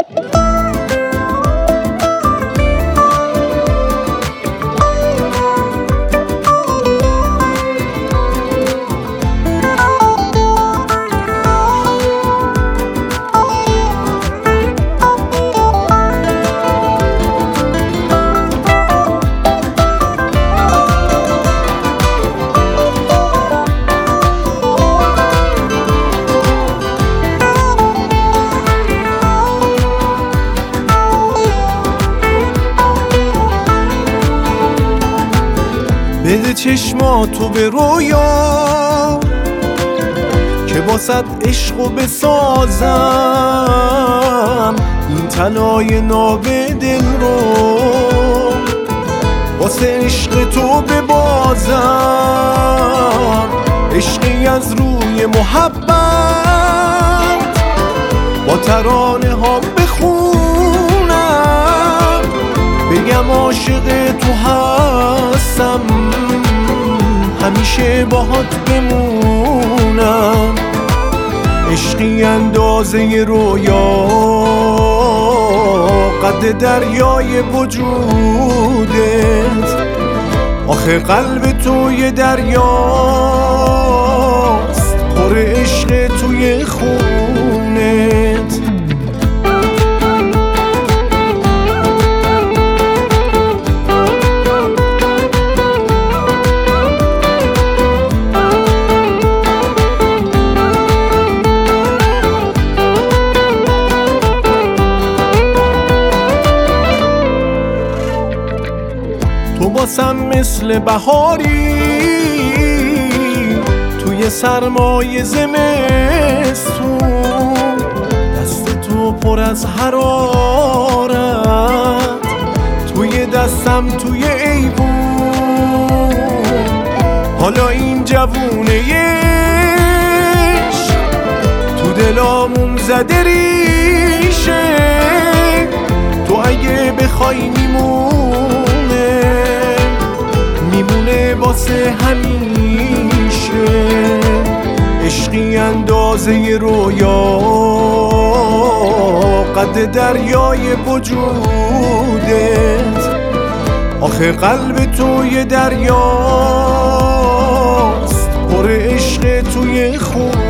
بده چشماتو به رویا که واسه عشقو بسازم، این طلای ناب دل رو واسه عشق تو ببازم، عشقی از روی محبت با ترانه ها بخونم، بگم عاشق تو هستم، همیشه باهات بمونم. عشقی اندازه رویا قد دریای وجودت، آخه قلب توی دریاست، پر عشق توی خونت. تو باسم مثل بهاری توی سرمای زمستون، دست تو پر از حرارت، توی دستم توی ایوون، حالا این جوونه عشق تو دلامون زده ریشه، تو اگه بخوای میمونه واسه همیشه. عشقی اندازه رویا قد دریای وجودت، آخه قلب توی دریاست، پر عشق توی خون.